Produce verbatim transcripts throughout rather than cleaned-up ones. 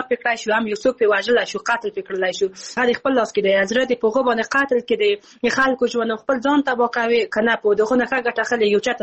پکړای شو هم یو څوک په واجل شو قتل پکړلای شو هغه خپل لاس کې دی حضرت په غو باندې قتل کې دی خلکو ژوند خپل ځان تبا کوي کنه په دغه نه ګټه خلک یو چاته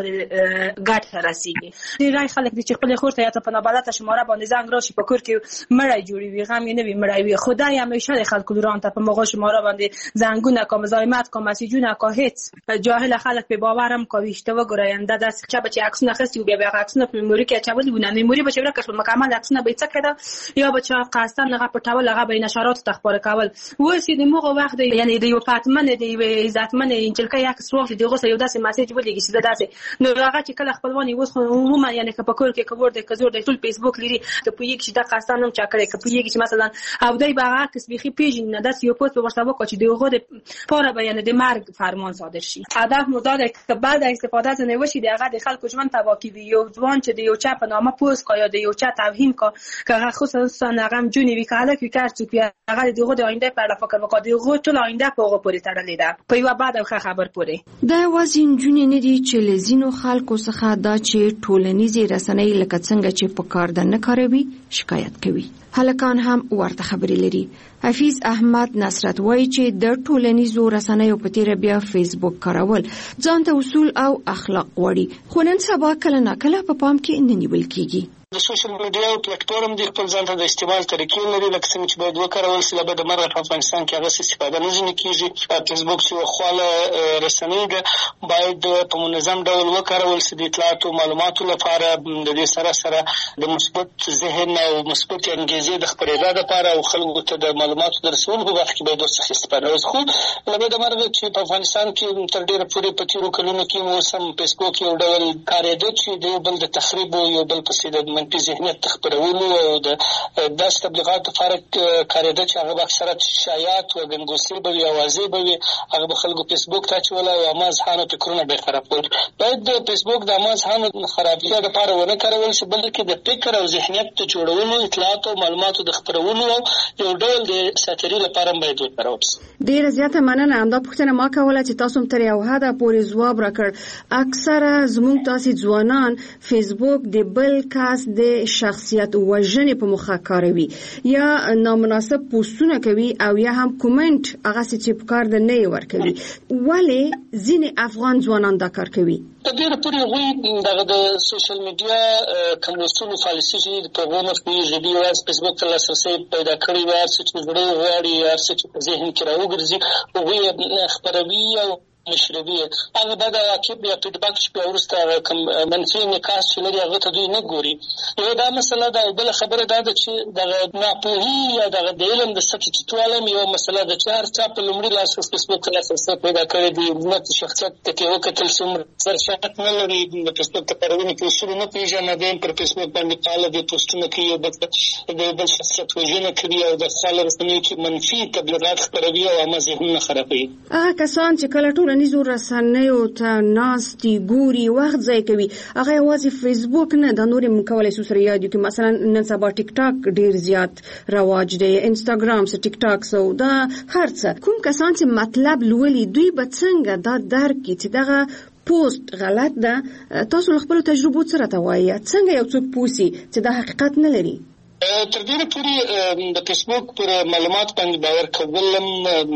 ګټه راسیږي دی راي خلک چې خپل خورته یا په نابلته شماره باندې زنګ راشي په کور کې مړی جوړوي غم یې نه وي مړی وي خدای همیشه خلکو دران ته په مغه شماره باندې زنګونه کوم مزاحمت کوم مسیجونه کو هیڅ جاهل خلک په باورم کوي اشتباه ګراینده د چا بچي عکسونه خستی او بیا عکسونه په میموري کې اچول ونه میموري به شبره کښ مکمل عکسونه به څه کړه یا بچا قاستان هغه پټول هغه به نشرات تخبار کول وسی د موغه وخت یعنی د یو پاتمن دی عزتمن انجلکه یک سوال دی غوسه یو داسې میسج ولېږي چې داسې نو هغه چې کله خپلوان یو خو عموما یعنی که په کور کې کور د کزور د ټول فیسبوک لري ته په یک چې د قاستان هم چا کړی که په یک چې مثلا او دای به عکس بيخي پیژن نه داس یو پوسټ په ورسره وکړي چې دغه د پاره بیان د مرګ فرمان صادر شي هدف مو دا ده که بعد استفاده از نه وشي دغه د خلکو ژوند تبا کوي یو ځوان چې د یو چا په نامه پوسټ کوي د یو چا توهین کوي که خصوصا هغه جونی وی کاله کې کار چې هغه دغه د آینده په اړه فکر وکړي دغه ټول آینده په هغه پورې تړلې ده په یو بعد خو خبر پورې دا وازین جونی نه دي چې لزینو خلکو څخه دا چې ټولنیزي رسنۍ لکه څنګه چې په کار د نه کاروي شکایت کوي هلکان هم ورته خبرې لري حفیظ احمد نصرت وایي چې د ټولنیزو رسنیو په تیر بیا فیسبوک کارول ځان ته اصول او اخلاق وړي خو نن سبا کله ناکله په پام کې نه نیول کیږي د سوشل میډیا او پلیټفارم د خپل ځان ته د استعمال طریقې لري لکه څنګه چې باید وکارول شي لکه د مرغ په افغانستان کې هغه استفاده نه ځنې کیږي فیسبوک چې خواله رسنۍ ده باید په منظم ډول وکارول شي د اطلاعاتو معلوماتو لپاره د دې سره سره د مثبت ذهن او مثبت انګیزې د خپرېدا لپاره او خلکو ته د معلوماتو د رسولو په وخت کې باید ورڅخه استفاده وشي خو لکه د مرغ چې په افغانستان کې تر ډېره پورې په تېرو کلونو کې اوس هم فیسبوک یو ډول کارېده چې د یو بل د تخریب او یو بل پسې د منفي ذهنیت خپرولو او د داسې تبلیغاتو لپاره کارېده چې هغه به اکثرا شایعات او ګنګوسې به وي اوازې به وي هغه به خلکو فیسبوک ته اچول او عامه ذهنو فکرونه به یې خرابول باید د فیسبوک د عامه ذهنو خرابتیا لپاره ونه کارول شي بلکې د فکر او ذهنیت د جوړولو اطلاعاتو او معلوماتو د خپرولو او یو ډول د ساتري لپاره باید وکارول شي ډېره زیاته مننه همدا پوښتنه ما کوله چې تاسو هم تر یو حده پورې ځواب راکړ اکثره زموږ تاسې ځوانان فیسبوک د بل کس د شخصیت وژنې په مخه کاروي یا نامناسب پوسټونه کوي او یا هم کومنټ هغه چې په کار د نه ورکوي ولې ځینې افغان ځوانان دا کار کوي په ډېره پورې هغوی دغه د سوشل میډیا کوم لوستلو پالیسي چې په هغو مخکې دي یوازې فیسبوک ته لاسرسی پیدا کړی وي هر څه چې زړه غواړي هر څه چې په ذهن کې راوګرځي هغوی خپروي او مشربي هغه بعد عقب یا فیډبک چې وروسته کوم منفي انعکاس چې لري هغه ته دوی نه ګوري یو دا مسله ده بل خبره ده چې د ناپوهي یا د علم د سطحې ټیټوالی یو مسله ده چې هر چا په لومړي لاس فیسبوک ته لاسرسی پیدا کړی دی د شخصیت ته وکتل څومره سرشات نه لري د فیسبوک ته پرونې په اصولو نه پېژنه دی پر فیسبوک باندې فعاله دی پوسټونه کوي او د بل شخصیت وژنه کوي او د خپل رسنیو کې منفي تبلیغات خپروي او عامه ذهنونه خرابوي هغه کسان چې کله ټولنیزو رسنیو ته ناستي ګوري وخت ضایع کوي هغه یوازې فیسبوک نه د نورې مکولای سو سره یاد دي مثلا نن سبا ټیک ټاک ډیر زیات رواج دی انستګرام سره ټیک ټاک سو دا هرڅه کوم کسان چې مطلب لولي دوی به څنګه دا درک کړي چې دغه پوسټ غلط ده تاسو خپل تجربه سره ته وایي څنګه یو څوک پوسی چې دا حقیقت نه لري تر ډېره پورې د فیسبوک پر معلومات باندې باور کول هم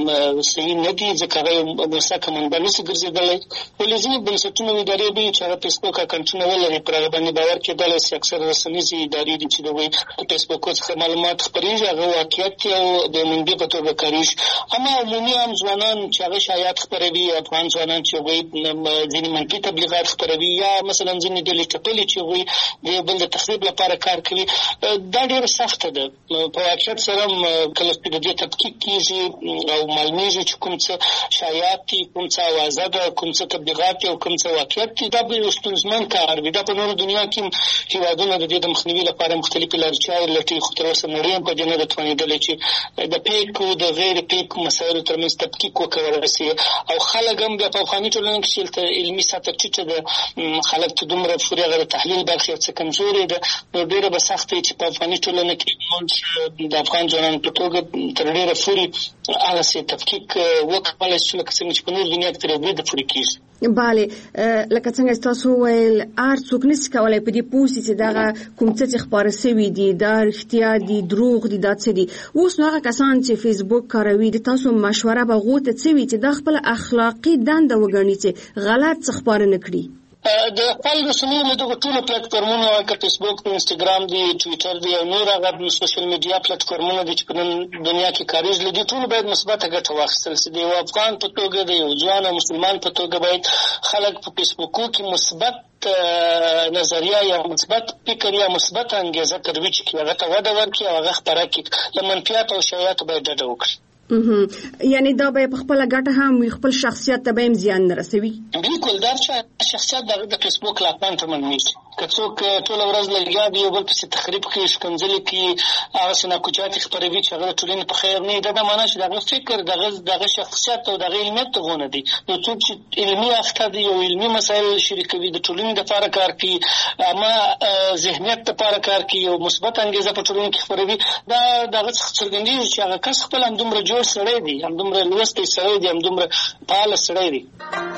صحیح نه دي ځکه هغه مسلکه منبع نشي ګرځېدلی ولې ځینې بنسټونه او ادارې به چې هغه فیسبوک اکاونټونه ولري پر هغه باندې باور کېدلی شي اکثر رسنیزې ادارې دي چې د هغوی فیسبوک څخه معلومات خپرېږي هغه واقعیت دي او د منبع په توګه کارېږي اما عمومي عام ځوانان چې هغه شایعات خپروي افغان ځوانان چې هغوی ځینې منفي تبلیغات خپروي یا مثلا ځینې ډلې ټپلې چې هغوی د یو بل د تخریب لپاره کار کوي دا ډېره سخته ده په واقعیت سره کله چې د دې تحقیق کېږي او معلومېږي چې کوم څه شایعات دي کوم څه اوازه ده کوم څه تبلیغات دي او کوم څه واقعیت دي دا به یو ستونزمن کار وي دا په نورو دنیا کې هېوادونه د دې د مخنیوي لپاره مختلفې لارې چارې لټوي خو تر اوسه نړۍ هم په دې نه ده توانېدلې چې د پیکو د غیر پیکو مسایلو ترمنځ تحقیق وکړلی شي او خلک هم بیا په افغاني ټولنه کې چې هلته علمي سطح ټیټه ده خلک ته دومره پورې هغه د تحلیل برخې یو څه کمزورې ده نو ډېره به سخته وي چې په افغاني ټولنه کې موږ د افغان ځوانانو په توګه تر ډېره پورې هغسې تفکیک وکړلی شو لکه څنګه چې په نورو دنیا کې تر یو بریده پورې کېږي bale لکه څنګه تاسو ویل ار څوک نشي کولای په دې پوښتنه چې دا کوم څه خبره سوي دي دا اختیار دي دروغ دي دا څه دي اوس نو هغه کسان چې فیسبوک کاروي د تاسو مشوره به غوته څوي چې د خپل اخلاقی دنده وګڼي چې غلط خبره نه کړي د خپل رسنیو له دغه ټولو پلیټفارمونو لکه فیسبوک دی انسټاګرام دی ټویټر دی او نور هغه سوشل میډیا پلیټفارمونه دي چې په نن دنیا کې کاریږي له دې ټولو باید مثبته ګټه واخیستل شي د یو افغان په توګه د یو ځوان او مسلمان په توګه باید خلک په فیسبوک کې مثبت نظریه یا مثبت فکر یا مثبت انګیزه ترویج کړي هغه ته وده ورکړي او هغه خپره کړي له منفیات او شایعاتو باید ډډه وکړي یعنی دا به خپل ګټه هم خپل شخصیت ته به زیان نه رسوي بالکل دا چې شخصیت د فیسبوک لا پانته منوي که څوک ټول ورځ لګیا دی یو بل پسې تخریب کوي ښکنځلې کوي هغه څه ناکوچات خپروي چې هغه ټولنې په خیر نه دا د معنا چې دغه فکر دغه دغه شخصیت او دغه علمیت ته غونه دي نو څوک چې علمي اخته دي او علمي مسایل شریکوي د ټولنې لپاره کار کوي اما ذهنیت لپاره کار کوي او مثبت انګیزه په ټولنه کې خپروي دا دغه څرګندېږي چې هغه کس خپل هم دومره جوړ سړی دی هم دومره لوستی سړی دی هم دومره فعال سړی دی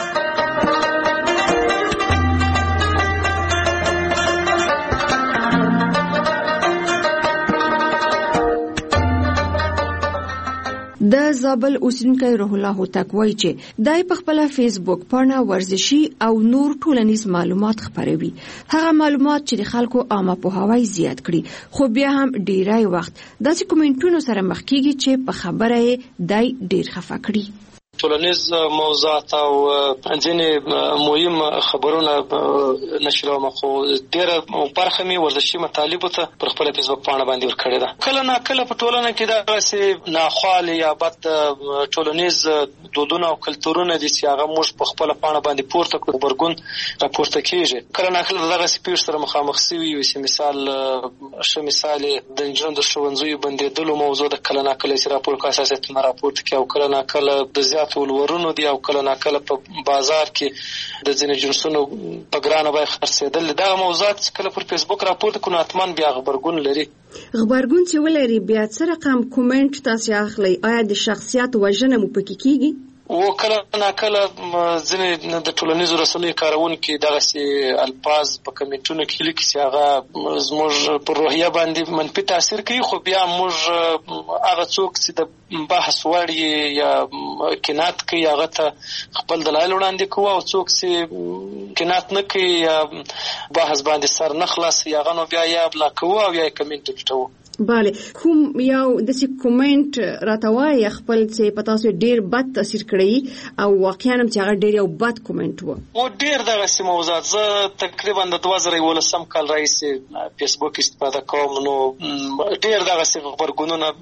د زابل اوسیدونکی روح الله هوتک وایي چې دای په خپل فیسبوک پاڼه ورزشي او نور ټولنیز معلومات خپروي هغه معلومات چې د خلکو عامه پوهاوی زیات کړي خو بیا هم ډیری وخت داسې کومنټونو سره مخ کیږي چې په خبره یې دای ډیر خفه کړي ټولنیز موضوعات او ځینې مهم خبرونه نشروم خو ډېره برخه مې ورزشي مطالبو ته پر خپل فیسبوک پاڼه باندې ورکړې ده کله نه کله په ټولنه کې داسې ناخوالې یا بد ټولنیز دودونه او کلتورونه دي چې هغه موږ په خپل پاڼه باندې پورته کړو غبرګون راپورته کیږي کله نه کله دغه پیښ سره مخامخ شوي وي چې مثال ښه مثال د انجونو د ښوونځیو بندېدلو موضوع د کله نه کله چې راپور په اساسیتونه راپورته کوي او کله نه کله د زیات ولورونو دي او کله نه کله په بازار کې د ځینې جنسونو په ګرانه بیه خرڅېدل دا موضوعات کله پر فیسبوک راپورته کړو حتما بیا غبرګون لري غبرګون چې ولري بیا څه رقم کومنټ تاسو اخلي آیا د شخصیت وژنه مو پکې کیږي و کله نه کله ځینې د ټولنیزو رسنیو کارونکي دغسې الفاظ په کمنټونو کې لیکي چې هغه زموږ پر روحیه باندې منفي تاثیر کوي خو بیا موږ هغه څوک چې د بحث وړ یا کنات کوي هغه ته خپل دلایل وړاندې کوو او څوک چې کنات نه کوي یا بحث باندې سر نه خلاصوي هغه نو بیا یا بلا کوو او یا کمنټ ټیټوو bale کوم یو داسې کومنټ راته وایي خپل چې په تاسو ډیر بد تاثیر کړی او واقعا هم چې هغه ډیر یو بد کومنټ و او ډیر دغسې موضوعات زه تقریبا د دوه زره یولسم کال راهیسې فیسبوک استفاده کوم نو ډیر دغسې غبرګونونه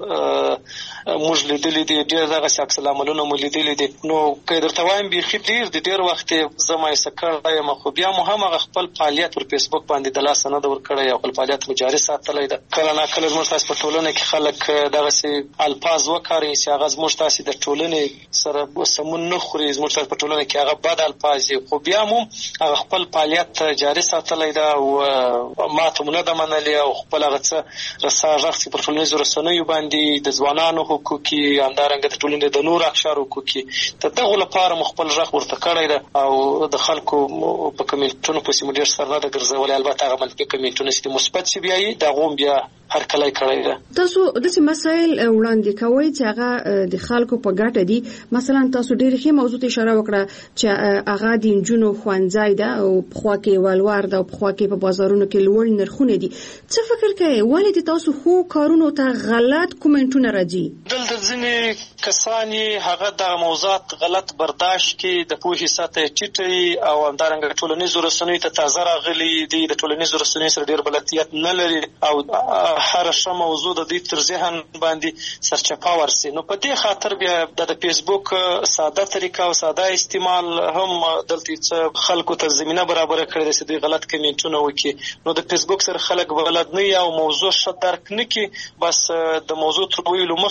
موږ لیدلي دي ډیر دغسې عکس العملونه مو لیدلي دي نو که درته وایم بیخي ډیر د ډیر وخت زه مایوسه کړی یم خو بیا مو هم هغه خپل فعالیت پر فیسبوک باندې د لاسه نه ده ورکړی او خپل فعالیت مو جاري ساتلی ده کله نه کله زموږ تاسو په ټولنه کې خلک دغسې الفاظ وکاروي چې هغه زموږ تاسې د ټولنې سره سمون نه خوري زموږ تاسو په ټولنه کې هغه بد الفاظ دي خو بیا مو هغه خپل فعالیت جاري ساتلی ده او ماته مو نه ده منلې او خپل هغه څه رسا غږ چې پر ټولنیزو رسنیو باندې د ځوانانو حقوقي همدارنګه د ټولنې د نورو اقشارو حقوقي د دغو لپاره مو خپل غږ ورته کړی ده او د خلکو په کمنټونو پسې مو ډېر سر نه ده ګرځولی البته هغه منفي کمنټونه چې مثبت چې بیا یي د هغو هم بیا هرکلی کړی ده تاسو داسې مسایل وړاندې کوئ چې هغه د خلکو په ګټه دي مثلا تاسو ډېر ښې موضوع ته اشاره وکړه چې هغه د نجونو ښوونځی ده او پخوا کې ولور ده او پخوا کې په بازارونو کې لوړ نرخونه دي څه فکر کوئ ولې د تاسو ښو کارونو ته غلط کومنټونه راځي دلته ځینې کسان یې هغه دغه موضوعات غلط برداشت کړي د پوهې سطحه یې ټیټه او همدارنګه ټولنیزو رسنیو ته تازه راغلي دي د ټولنیزو رسنیو سره ډېر بلدیت نه لري او هر ښه موضوع د دوی تر ذهن باندې سرچپه ورسي نو په دې خاطر بیا د فیسبوک ساده طریقه او ساده استعمال هم دلته څه خلکو ته زمینه برابره کړې ده چې دوی غلط کمنټونه وکړي نو د فیسبوک سره خلک بلد نه وي او موضوع ښه درک نه کړي بس د موضوع تر ویلو مخکې دوی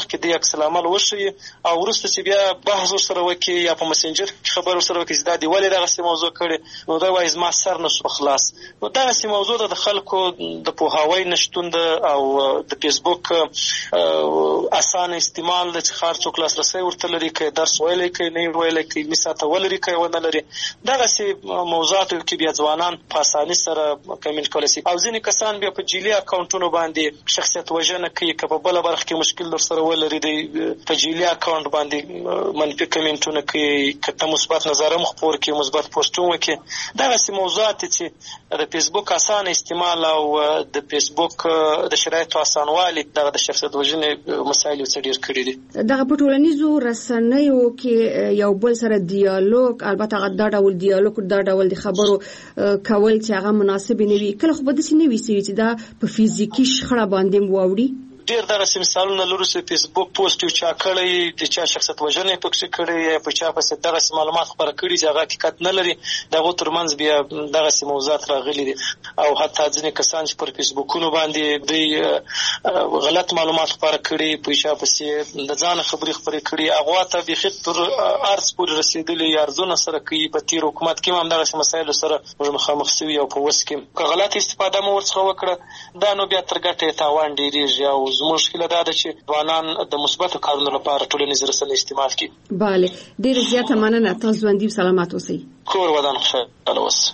عکس العمل وښیي او وروسته چې بیا بحث ورسره وکړي یا په مسنجر کې خبر ورسره وکړي چې دا دې ولې دغسې موضوع کړې نو دی وایي زما سر نه شو خلاص. نو دغسې موضوع ده د خلکو د پوهاوی نشتون ده او د فیسبوک اسانه استعمال ده چې هر څوک لاسرسی ورته لري که درس ویلی که نه ویلی که علمي سطحه ولري که ونه لري. دغسې موضوعاتو کې بیا ځوانان په اساني سره کمنټ کولی شي او ځینې کسان بیا په جعلي اکاونټونو باندې شخصیت وژنه کوي که په بله برخه کې مشکل درسره ولري دی په جعلي اکاونټ باندې منفي کمنټونه کوي که ته مثبت نظر هم خپور کړي مثبت پوسټونه وکړي. دغسې موضوعات چې د فیسبوک اسانه استعمال او د فیسبوک د شرایطو اسانوالي دغه د شخصیت وژنې مسایل څه ډېر کړي دي. دغه په ټولنیزو رسنیو کې یو بل سره دیالوګ البته دا ډول دیالوګ دا ډول د خبرو کول چې هغه مناسب نه وي کله خو به داسې نه وي چې دا په فزیکي شخړه باندې واوړي. ډېر دغسې مثالونه لرو چې فیسبوک پوسټ یو چا کړی د چا شخصیت وژنه یې پکښې کړی یا په چا پسې دغسې معلومات خپاره کړي چې هغه حقیقت نه لري د هغو ترمنځ بیا دغسې موضوعات راغلي دي او حتی ځینې کسان چې پر فیسبوکونو باندې دوی غلط معلومات خپاره کړي په چا پسې د ځانه خبرې خپرې کړي هغو ته بیخي تر عرض پورې رسېدلي یا عرضونه سره کوي. په تېر حکومت کې هم همدغسې مسایلو سره موږ مخامخ سوي او په اوس کې که غلط استفاده مو ورڅخه وکړه دا نو بیا تر ګټې یې تاوان ډېرېږي او زموږ هیله دا ده چې ځوانان د مثبتو کارونو لپاره ټولنیز رسنۍ استعمال کړي. بله ډېره زیاته مننه تاسو ژوندي سلامت اوسئ. کور ودان خوشحاله اوسئ.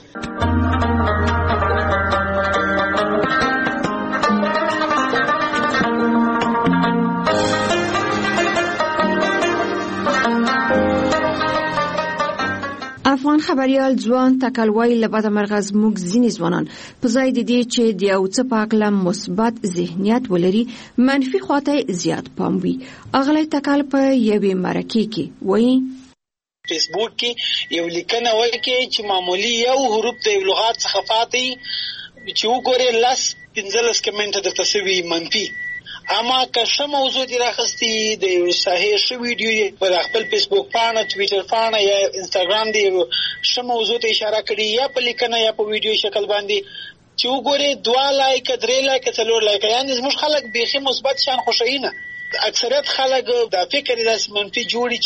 افغان خبريال ځوان تکلوي لبد مرغز موږ ځینې ځوانان په ځای د دې چې د یو څه په هکله مثبت ذهنیت ولري منفي خواته زیات پام وي. اغلی تکل په یوې مرکې کې وایي فیسبوک کې یو لیکنه وکړي چې معمولی یو حروف د یو لغات څخه فاتي چې وګورې لس پنځلس کمنټ درته سوي منفي اما که ښه موضوع دې راخستي د یو صحیح ښه ویډیو په خپل فیسبوک پاڼه ټویټر پاڼه یا انسټاګرام دې ښه موضوع ته اشاره کړي یا په لیکنه یا په ویډیو شکل باندې چې وګورې دوه لایکه درې لایکه څلور لایکه یعنې زموږ خلک بیخي مثبت شیان خوښوي نه. اکثریت خلک دا فکر یې داسې منفي جوړي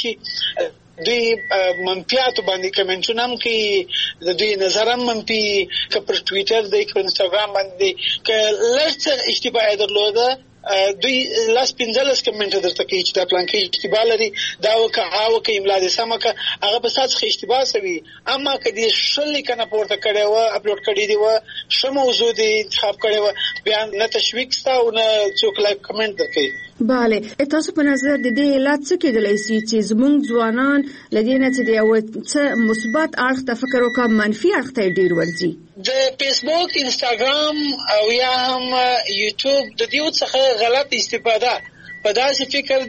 چې دوی منفیاتو باندې کمنټونه هم کوي د دوی نظر هم منفي که پر ټویټر دی که پر انسټاګرام باندې که لږ څه اشتباه یې درلوده دوی لاس پنځلس کمنټ درته کوي چې دا پلانکې اشتباه لري دا وکړه هغه وکړه املا دې سمه کړه هغه په ستا څخه اشتباه سوي. اما که دې ښه لیکنه پورته کړې وه اپلوډ کړې دې وه ښه موضوع دې انتخاب کړې وه بیا نه تشویق سته او نه څوک لایک کمنټ درکوي. بله تاسو په نظر د دې علت څه کېدلی سي چې زموږ ځوانان له دې نه چې د یو څه مثبت اړخ ته فکر وکړه منفي اړخ ته ډېر ورځي؟ د فیسبوک انسټاګرام او یا هم یوټیوب د دې څخه غلط استفاده په داسې فکر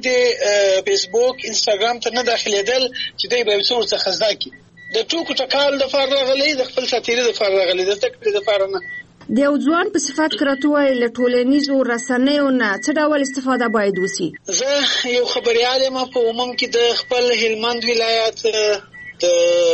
د فیسبوک انسټاګرام ته نه داخلېدل چې دوی به یو څه ورڅخه زده کړي د ټوکو ټکال دپاره راغلی د خپل ساتیري دپاره راغلی د زده کړې دپاره نه. د یو ځوان په صفت کرته وای له ټولنیزو رسنیو نه څه ډول استفاده باید وشي؟ زه یو خبريال یم په عموم کې د خپل هلمند ولایت د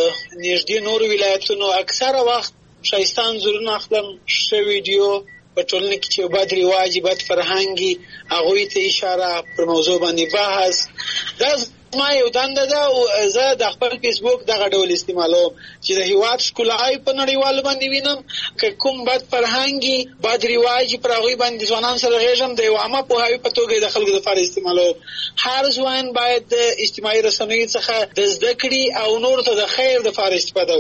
نږدې نورو ولایتونو اکثره وخت ښایسته انځورونه اخلم ښه ویډیو په ټولنه کې چې بد رواج بد فرهنګي هغوی ته اشاره پر موضوع باندې بحث دا ما یو دنده ده او زه د خپل فیسبوک دغه ډول استعمالوم چې د هیواد ښکلاوې په نړیوالو باندې وینم که کوم بد فرهنګي بد رواج پر هغوی باندې ځوانان سره غېږم د یو عامه پوهاوي په توګه د خلکو دپاره استعمالوم. هر ځوان باید د اجتماعي رسنیو څخه د زده کړې او نورو ته د خیر دپاره استفاده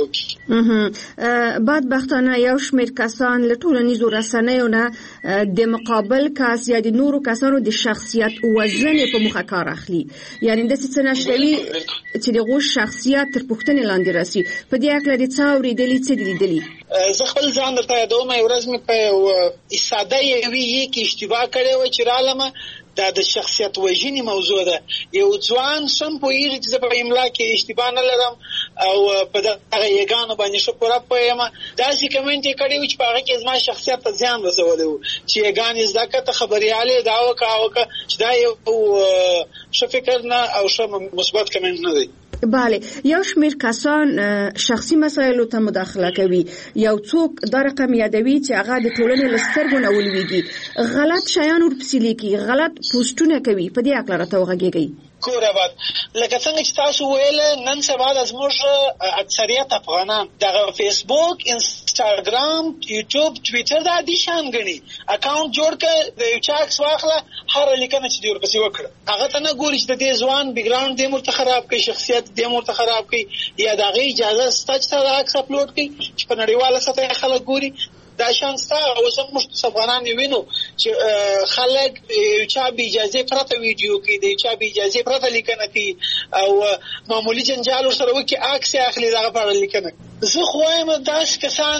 وکړي. بدبختانه یو شمېر کسان له ټولنیزو رسنیو نه د مقابل کس یا د نورو کسانو د شخصیت وژنې په مخه کار اخلي یعنې داسې نشوي چې دغه شخصیت تر پوښتنې لاندې راسي. په دې اړه د څه اورېدلي څه دي لیدلي؟ زه خپل ځان درته یادوم یو ورځ مې په یو ساده یوې کې اشتباه کړې وه چې رالمه دا د شخصیت وژنې موضوع ده. یو ځوان سم پوهېږي چې زه په املا کې اشتباه نه لرم او په دغه یګانو باندې ښه پوره پوهیم داسې کمنټ یې کړی و چې په هغه کې زما شخصیت ته زیان رسولی و چې یګانې زده کړه ته خبریال یې دا وکړه هغه وکړه چې دا یو ښه فکر نه او ښه مثبت کمنټ نه دی. بله، یو شمیر کسان شخصي مسایلو ته مداخله کوي، یو څوک دا رقم یادوي چې هغه د ټولنې له سترګو نه ولویږي، غلط شیان ورپسې لیکي، غلط پوسټونه کوي. په دې اړه راته وغږیږئ. کور آباد لکه څنګه چې تاسو ویل، نن سبا د زموږ اکثریت افغانان دغه فیسبوک، انسټاګرام، یوټیوب، ټویټر دا دي شان غني اکاونټ جوړ کړ، د یو چا عکس واخله، هر لیکنه چې دی ورپسې وکړه، هغه ته نه ګوري چې د دې ځوان بیک ګراوند دې مرته خراب کړي، شخصیت دې مرته خراب کړي، یا دغه اجازه ستا چې دا عکس اپلوډ کړي چې په نړیواله سطح خلک ګوري. دا شان ستا اوس هم موږ افغانان وینو چې خلک یو چا بې اجازې پرته ویډیو کوي، د یو چا بې اجازې پرته لیکنه کوي او معمولي جنجال ورسره وکړي، عکس یې اخلي، دغه په اړه لیکنه. زه خو وایم داسې کسان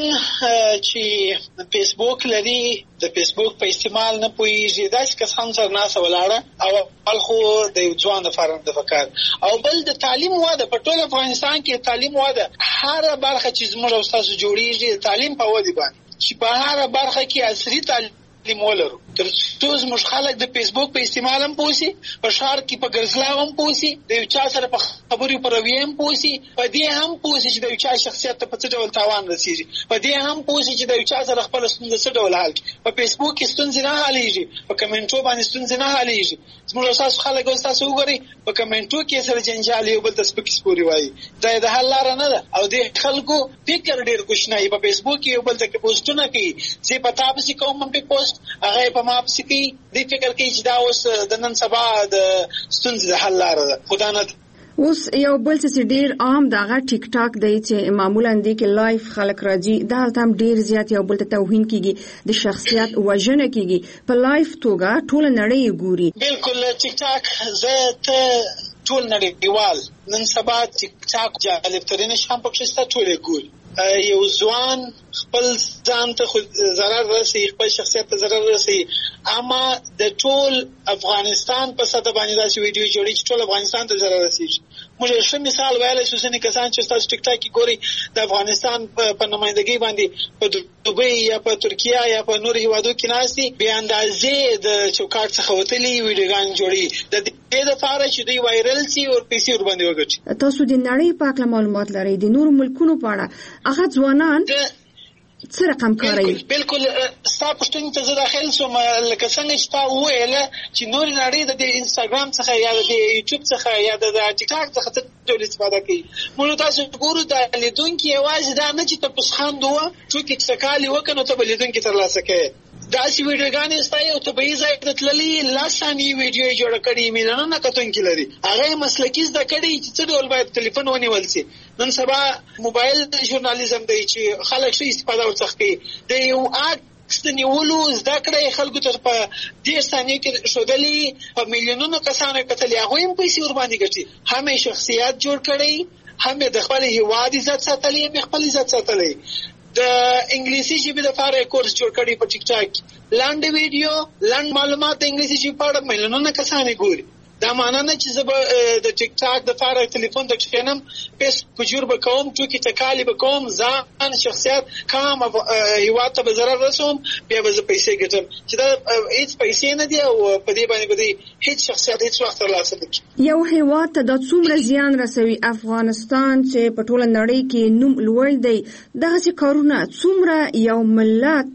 چې فیسبوک لري، د فیسبوک په استعمال نه پوهېږي، داسې کسان سره ناسته ولاړه او اول خو د یو ځوان دپاره د پکار، او بل د تعلیم واده په ټول افغانستان کې تعلیم واده، هره برخه چې زموږ او ستاسو جوړېږي د تعلیم په ودې باندې چې په هره برخه کې عصري تعلیم ولرو، تر څو زموږ خلک د فیسبوک په استعمال هم پوسي، په ښار کې په ګرځلاو هم پوسي، د یو چا سره په خبرو په رویه هم پوسي، په دې هم پوسي چې د یو چا شخصیت ته په څه ډول تاوان رسېږي، په دې هم پوسي چې د یو چا سره خپله ستونزه څه ډول حل کړي. په فیسبوک کې ستونزې نه حلېږي، په کمنټو باندې ستونزې نه حلېږي. زموږ ستاسو خلک اوس تاسو وګورئ، په کمنټو کې سره جنجال یو بل ته سپکې سپورې وایي، دا د حل لاره نه ده. او د خلکو فکر ډېر کوچنی، په فیسبوک کې یو بل ته پوسټونه کوي، زه په تا پسې کوم هم پې پوسټ، هغه په ما پسې کوي، دوی فکر کوي چې دا اوس د نن سبا د ستونزې د حل لاره ده، خو دا نه ده. اوس یو بل څه ډیر عام دغه ټیک ټاک دی چې معمولا دی کې لایف خلک راځي، دا هم ډیر زیات یو بل ته توهین کیږي، د شخصیت وژنه کیږي، په لایف توګه ټول نړۍ ګوري. بالکل ټیک ټاک زه ته ټول نړیوال نن سبا ټیک ټاک جالب ترینه شام پکې ستا ټول ګوري. یو ځوان خپل ځان ته ضرر رسي، خپل شخصیت ته ضرر رسي، اما د ټول افغانستان په سطح باندې داسې ویډیو جوړي چې ټول افغانستان ته ضرر رسیږي. موږ ښه مثال ویلی شو، ځینې کسان چې ستاسو ټیک ټاک کې ګوري د افغانستان په نمایندګۍ باندې په دوبۍ یا په ترکیه یا په نورو هېوادو کې ناست دي، بې اندازې د چوکاټ څخه وتلي ویډیوګانې جوړي د دې دپاره چې دوی وایرل سي او پیسې ورباندې وګټي. تاسو د نړۍ په هکله معلومات لرئ، د نورو ملکونو په اړه هغه ځوانان څه رقم کاروي؟ بالکل ستا پوښتنې ته زه داخل شوم، لکه څنګه چې تا وویله چې نورې نړۍ د دې انسټاګرام څخه یا د یوټیوب څخه یا د ټیک ټاک څخه څه ډول استفاده کوي. موږ تاسو ګورو د لیدونکي یوازې دا نه چې ته پسخاند وه، ټوکې څکالې وکړه نو ته به لیدونکي ترلاسه کوې. داسې ویډیوګانې ستا یو طبیعي ځای ته تللي لس ثانیې ویډیو یې جوړه کړې، میلیونونه کتونکي لري، هغه یې مسلکي زده کړي چې څه ډول باید تلیفون ونیول سي. نن سبا موبایل ژورنالیزم دی چې خلک ښه استفاده ورڅخه کوي، د یو عکس د نیولو زده کړه یې خلکو ته په دېرش ثانیو کې ښودلي، په میلیونونو کسانو یې کتلي، هغوی هم پیسې ورباندې ګټي. هم یې شخصیت جوړ کړی، هم یې د خپل هېواد عزت ساتلی، هم یې خپل عزت ساتلی. د انګلیسي ژبې لپاره کورس جوړ کړی په ټیک ټاک، لنډ ویډیو، لنډ معلومات د انګلیسي ژبې په اړه میلیونونه کسان یې ګوري. دا معنا نه چې زه به د ټیک ټاک دپاره تلیفون ته کښېنم، پیس کجور به کوم، ټوکې ټکالې به کوم، ځان شخصیت کام، هېواد ته به ضرر رسوم، بیا به زه پیسې ګټم، چې دا هېڅ پیسې نه دي او په دې باندې به دوی هېڅ شخصیت هېڅ وخت ترلاسه نه کړي. یو هېواد ته دا څومره زیان رسوي؟ افغانستان چې په ټوله نړۍ کې نوم لوړ دی، دغسې کارونه څومره یو ملت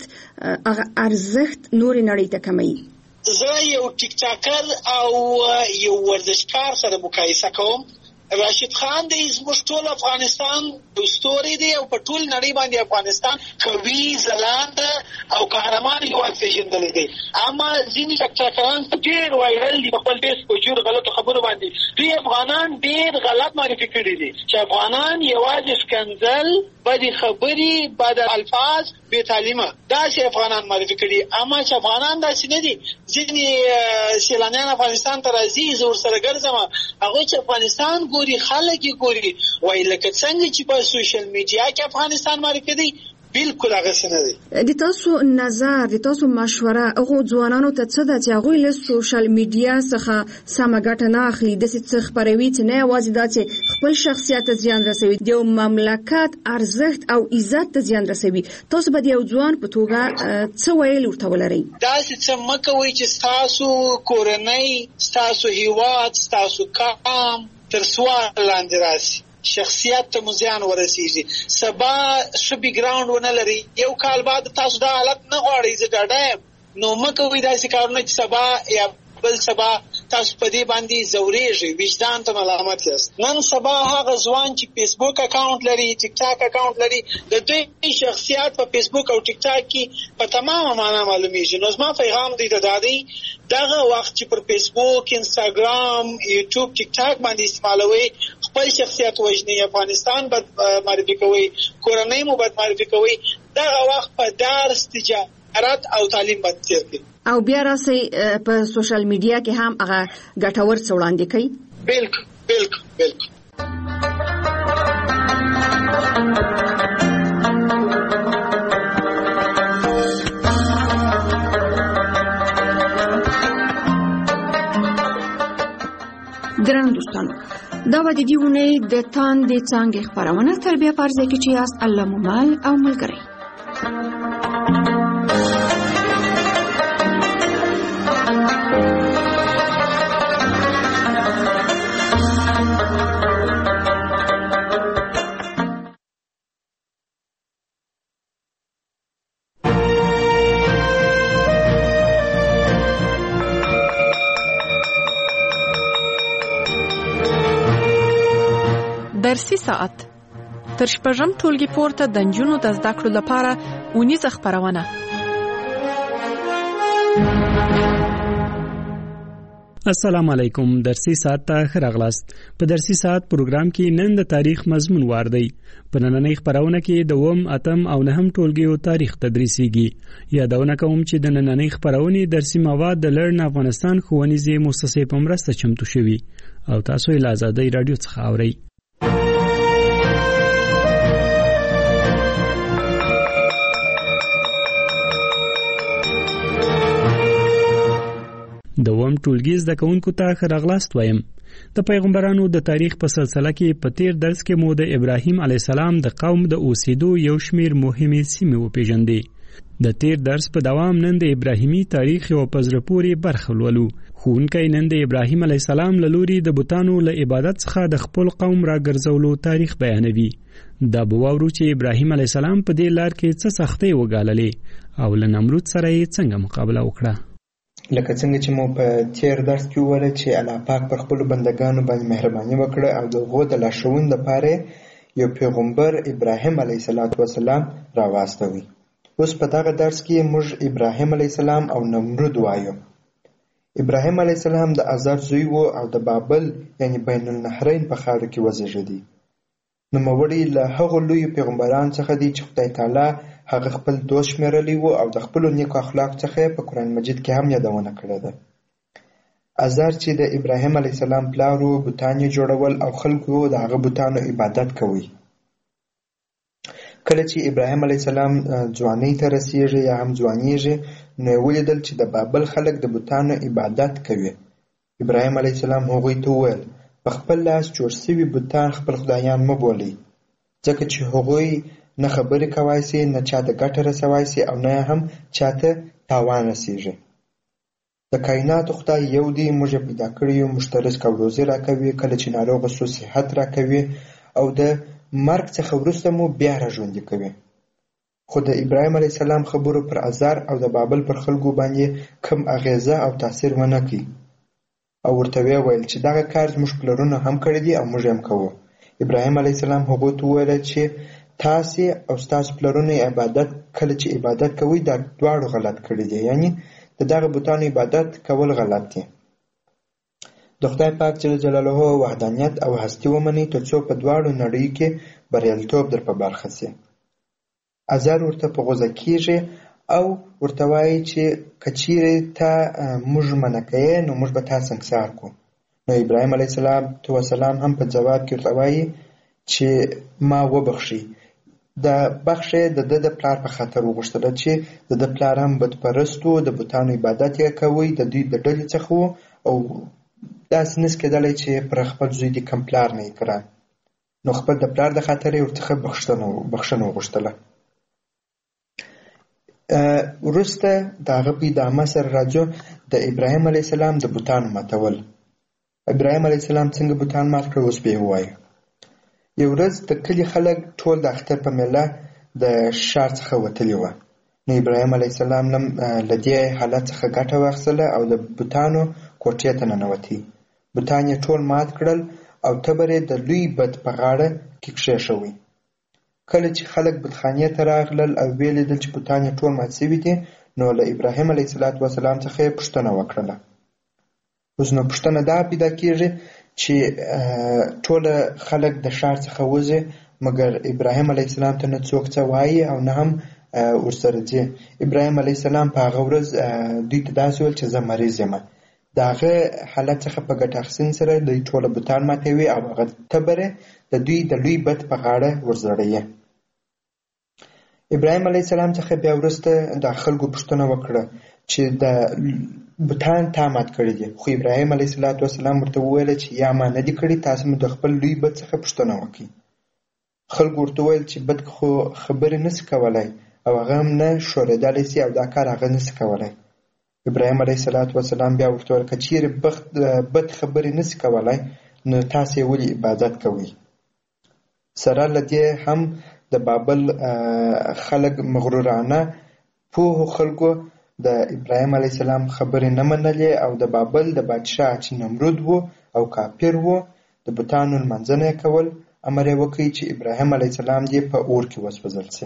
ارزښت نورې نړۍ ته کموي؟ زه یو ټیک ټاکر او یو ورزشکار سره مقایسه کوم. راشد خان دی زموږ ټول افغانستان ستوری دی او په ټول نړۍ باندې افغانستان قوي، ځلانده او قهرمان هېواد پېژندلی دی. اما ځینې ټیک ټاکران ډېر وایرل دي په خپل فیس په جوړ غلطو خبرو باندې. دوی افغانان ډېر غلط معرفي کړي دي چې افغانان یوازې ښکنځل، بدې خبرې، بد الفاظ، بې تعلیمه، داسې افغانان معرفي کړي. اما چې افغانان داسې نه دي. ځینې سیلانیان افغانستان ته راځي، زه ورسره ګرځم، هغوی چې افغانستان ګوري، خلک یې ګوري، وایي لکه څنګه چې په سوشل میډیا کې افغانستان معرفي دی، بالکل هغسې نه دی. د تاسو نظر، د تاسو مشوره هغو ځوانانو ته څه ده چې هغوی له سوشل میډیا څخه سمه ګټه نه اخلي، داسې څه خپروي چې نه یوازې دا چې خپل شخصیت ته زیان رسوي، د یو مملکت ارزښت او عزت ته زیان رسوي؟ تاسو به د یو ځوان په توګه څه ویل ورته ولرئ؟ داسې څه مه کوئ چې ستاسو کورنۍ، ستاسو هېواد، ستاسو قام تر سوال لاندې راسي، شخصیت ته مو زیان ورسیږي، سبا ښه بیک ګراونډ ونه لري، یو کال بعد تاسو دا حالت نه غواړئ، زه ډاډه یم. نو مه کوئ داسې کارونه چې سبا یا بل سبا تاسو په دې باندې ځورېږئ، وجدان ته ملامت یاست. نن سبا هغه ځوان چې فیسبوک اکاونټ لري، ټیک ټاک اکاونټ لري، د دوی شخصیت په فیسبوک او ټیک ټاک کې په تمامه معنا معلومیږي. نو زما پیغام دی د دادی دغه وخت چې پر فیسبوک، انستاګرام، یوټیوب، ټیک ټاک باندې استعمالوي، خپل شخصیت وژني، افغانستان بد معرفي کوي، کورنۍ مو بد معرفي کوي، دغه وخت په درس، تجارت او تعلیم باندې تیر کړئ. او بیا راسي په سوشل میډیا کې هم هغه ګټور څه وړاندې کوي. بالکل بالکل بالکل. ګرانو دوستانو، دا به د دې اونۍ د تاندې څانګې خپرونه تر بیا په ځای کې چې یاست الله مو مل او ملګری. درسي ساعت تر شپږم ټولګي پورته د نجونو د زده کړو لپاره اونیزه خپرونه. السلام علیکم. درسي ساعت ته ښه راغلاست. په درسي ساعت پروګرام کې نن د تاریخ مضمون وار دی. په نننۍ خپرونه کې د اووم، اتم او نهم ټولګیو تاریخ تدریسیږي. یادونه کوم چې د نننۍ خپرونې درسي مواد د لرن افغانستان ښوونیزې مؤسسې په مرسته چمتو شوي او تاسو یې له آزادۍ راډیو څخه اورئ. د اووم ټولګي زده کوونکو ته ښه راغلاست وایم. د پیغمبرانو د تاریخ په سلسله کې په تیر درس کې مو د ابراهیم علیه السلام د قوم د اوسېدو یو شمیر مهمې سیمې وپېژندې. د تیر درس په دوام نن د ابراهیمي تاریخ یو په زړه پورې برخه لولو. ښوونکی نن د ابراهیم علیه السلام له لوري د بتانو له عبادت څخه د خپل قوم راګرځولو تاریخ بیانوي. دا به واورو چې ابراهیم علیه السلام په دې لار کې څه سختۍ وګاللې او له نمرود سره یې څنګه مقابله وکړه. لکه څنګه چې مو په تیر درس کې وویل چې الله پاک پر خپلو بندګانو باندې مهرباني وکړه او د هغو د لارښوونې دپاره یو پیغمبر ابراهیم علیه السلام راواستوي. اوس په دغه درس کې موږ ابراهیم علیه السلام او نمرود وایو. ابراهیم علیه السلام د آزار زوی و او د بابل یعنی بین النهرین په خاوره کې وزیږېدی. نوموړی له هغو لویو پیغمبرانو څخه دی چې خدای تعالی هغه خپل دوست شمیرلی و او د خپلو نیکو اخلاق څخه په قرآن مجید کې هم یادونه کړې ده. آزار چې د ابراهیم علیه السلام پلار و، بوتان یې جوړول او خلکو د هغه بوتانو عبادت کوي. کله چې ابراهیم علیه السلام ځوانۍ ته رسیږي یا هم ځوانیږي، نو یې ولیدل چې د بابل خلک د بوتانو عبادت کوي. ابراهیم علیه السلام هغوی ته وویل په خپل لاس جوړ شوي بوتان خپل خدایان مه بولئ، ځکه چې هغوی نه خبرې کوای سي، نه چاته ګټه رسوای سي او نه هم چاته تاوان رسیږي. د کائناتو خدای یو دی، موږ یې پیدا کړی یو، موږ ته رزق او روزي راکوي، کله چې ناروغه سو صحت راکوي او د مرګ څخه وروسته مو بیا راژوندي کوي. خو د ابراهیم علیه السلام خبرو پر آزار او د بابل پر خلکو باندې کم اغیزه او تاثیر ونه کړي او ورته ویې ویل چې دغه کار زموږ پلرونو هم کړی دی او موږ هم کوو. ابراهیم علیه السلام هغوی ته وویل چې تاسې او ستاسو پلرونو عبادت کله چې عبادت کوئ دا دواړو غلط کړي دي، یعنی د دغه بوتانو عبادت کول غلط دي. د خدای پاک جل جلاله وحدانیت او هستی ومنئ تر څو په دواړو نړیو کې بریالیتوب در په برخه سي. آزار ورته په غوسه کیږي او ورته وایي چې که چیرې تا موږ منع کوې نو موږ به تا سنګسار کړو. نو ابراهیم علیه السلام هم په جواب کې ورته وایي چې ما وبخښئ. د بخښې د ده د پلار په خاطر وغوښتله چې د ده پلار هم بتپرست و، د بتانو عبادت یې کوی، د دوی د ډلې څخه و او داسې نس کېدلی چې پر خپل زوی دې کم پلار نه یې کړه. نو خپل د پلار د خاطر یې ورڅخه بخښنه وغوښتله. وروسته د هغه په ادامه سره راځو د ابراهیم علیه السلام د بتانو ماتول. ابراهیم علیه السلام څنګه بوتان مات کړل اوس به یې ووایو. یو ورځ د کلي خلک ټول د اختر په میله د ښار څخه وتلي وه. نو ابراهیم علیه السلام له دې حالت څخه ګټه واخیستله او د بوتانو کوټې ته ننوتی. بوتان یې ټول مات کړل او تبر یې د لوی بت په غاړه کې کښېښوی. کله چې خلک بتخانې ته راغلل او ویې لیدل چې بوتان یې ټول مات شوي دي، نو له ابراهیم علیه السلام څخه یې پوښتنه وکړله. اوس نو پوښتنه دا پیدا کېږي چې ټوله خلک د ښار څخه وځي، مګر ابراهیم علیه السلام ته نه څوک څه وایي او نه هم ورسره ځي. ابراهیم علیه السلام په هغه ورځ دوی ته داسې ویل چې زه مریض یم. د هغه حالت څخه په ګټه اخیستنې سره دوی ټوله بوتان ماتوي او هغه تبر د دوی د لوی بت په غاړه ورزړوي. ابراهیم علیه السلام څخه بیا وروسته د خلکو پوښتنه وکړه چې د بوتان تا مات کړي دي، خو ابراهیم علیه السلام ورته وویل چې یا ما نه دي کړي، تاسو مو د خپل لوی بت څخه پوښتنه وکړئ. خلکو ورته وویل چې بت خو خبرې نشي کولی او هغه هم نه ښورېدلی شي او دا کار هغه نشي کولی. ابراهیم علیه السلام بیا ورته وویل که چیرې بت خبرې نشي کولی نو تاسو یې ولې عبادت کوئ؟ سره له دې هم د بابل خلک مغرورانه پوهو خلکو د ابراهیم علیه السلام خبرې نه منلې او د بابل د بادشاه چې نمرود و او کافر و د بوتانو لمانځنه یې کول. امر یې وکړ چې ابراهیم علیه السلام دې په اور کې وسوځل شي.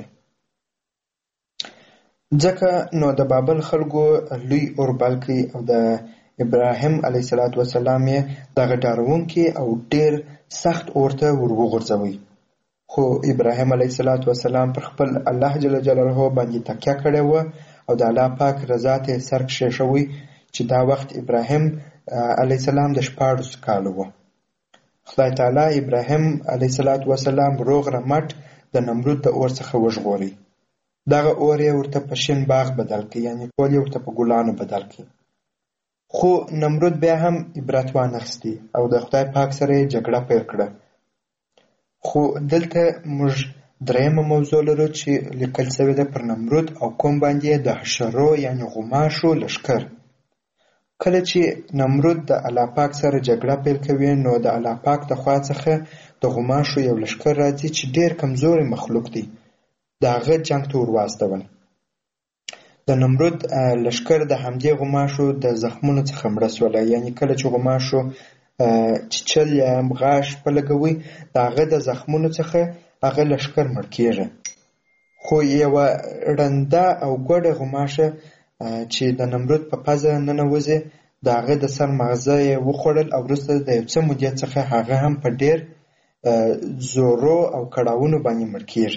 ځکه نو د بابل خلکو لوی اور بل کړي او د ابراهیم علیه السلام یې دغه ډارونکي او ډېر سخت اور ته ور وغورځوي. خو ابراهیم علیه السلام پر خپل الله جل جلاله باندې تکیه کړې وه او د الله پاک رضا ته سر کښېښوی چې دا وخت ابراهیم علیه السلام د شپاړسو کالو و. خدای تعالی ابراهیم علیه السلام روغ رمټ د نمرود د اور څخه وژغوري. دغه اور یې ورته په شین باغ بدل کړي، یعنې ټول یې ورته په ګلانو بدل کړي. خو نمرود بیا هم عبرت وانخیستی او د خدای پاک سره یې جګړه پیل کړه. خو دلته موږ درېیمه موضوع لرو چې لیکل شوې ده پر نمرود او قوم باندې د حشرو یعنې غوماشو لښکر. کله چې نمرود د الله پاک سره جګړه پیل کوي نو د الله پاک د خوا څخه د غوماشو یو لښکر راځي چې ډېر کمزوري مخلوق دی. د هغه جنګ ته ور واستول. د نمرود لښکر د همدې غوماشو د زخمونو څخه مړه سوله، یعنې کله چې غوماشو چیچل یا غاښ په لګوي د هغه د زخمونو څخه هغه لښکر مړ کېږي. خو یوه ړنده او ګوډه غوماشه چې د نمرود په پزه ننوځي د هغه د سر مغزه یې وخوړل او وروسته د یو څه مودې څخه هغه هم په ډېر زورو او کړاوونو باندې مړ کېږي.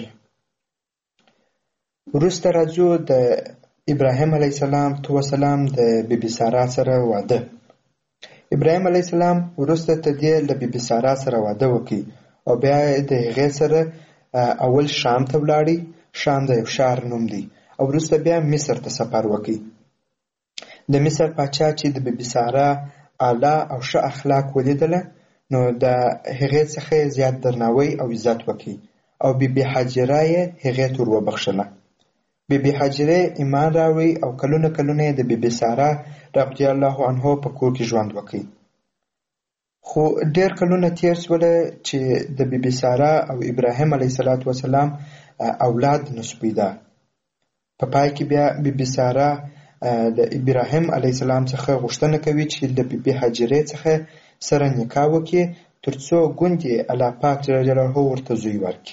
وروسته راځو د ابراهیم علیه السلام د بیبي سارا سره واده. ابراهیم علیه السلام وروسته ته دې له بیبي سارا سره واده وکړي او بیا د هغې سره اول شام ته ولاړی. شام د یو ښار نوم دی او وروسته بیا مصر ته سفر وکړي. د مصر پاچا چې د بیبي سارا اعلی او ښه اخلاق ولیدله نو د هغې څخه زیات درناوی او عزت وکړي او بیبي حاجره یې هغې ته ور وبخښله. بیبي حاجره ایمان راوړی او کلونه کلونه یې د بیبي سارا رضی الله عنها په کور کې ژوند وکړي. خو ډېر کلونه تېر شوله چې د بیبي سارا او ابراهیم علیه السلام اولاد نشو پیدا. په پای کې بیا بیبي سارا د ابراهیم علیه السلام څخه غوښتنه کوي چې د بیبي حاجرې څخه سره نکاح وکړي تر څو ګوندې الله پاک جل جلاله ورته زوی ورکړي.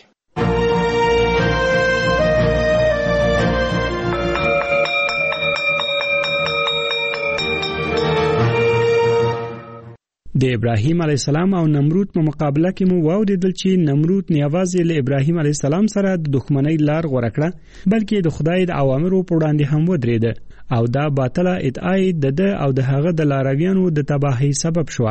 د ابراهیم علیه السلام او نمرود په مقابله کې مو واوریدل چې نمرود نه یوازې له ابراهیم علیه السلام سره د دښمنۍ لار غوره کړه بلکې د خدای د اوامرو په وړاندې هم ودرېده او دا باطله ادعا د ده او د هغه د لارویانو د تباهۍ سبب شوه.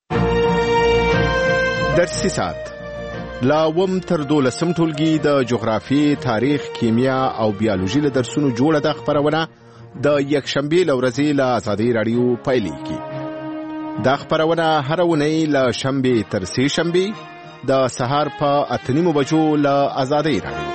درسي ساعت لا وم تر دولسم ټولګي د جغرافي، تاریخ، کیمیا او بیولوژي له درسونو جوړه ده خبرونه د یکشنبې له ورځې له ازادي رادیو پیلېږي. دا خبرونه هر اونۍ له شنبې تر سې شنبې د سهار په اته نیمو بجو له ازادي رادیو.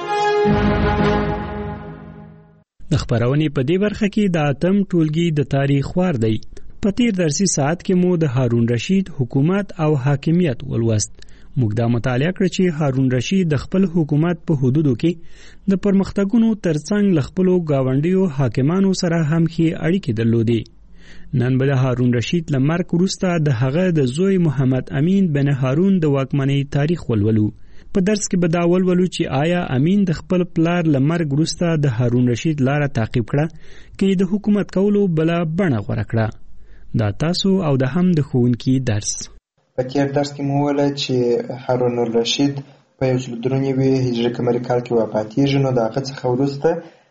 د خبرونې په دې برخه کې د اتم ټولګي د تاریخ وار دی. په تیر درسي ساعت کې مو د هارون رشید حکومت او حاکمیت ولوست. موږ دا مطالعه کړ چې هارون رشید د خپل حکومت په حدودو کې د پرمختګونو ترڅنګ ل خپل گاونډیو حاکمانو سره هم ښې اړیکې درلودې. نن به د هارون رشید له مرګ وروسته د هغه د زوی محمد امین بن هارون د واکمنۍ تاریخ ولولو. په درس کې به دا ولولو چې آیا امین د خپل پلار له مرګ وروسته د هارون رشید لاره تعقیب کړه کې د حکومت کولو بله بڼه غوره کړه. دا تاسو او د هم د ښوونکي درس. په تیر درس کې مو وویل چې هارون الرشید په یو سل درې نوي هجري قمري کال کې وفاتېږي، نو د هغه څخه وروسته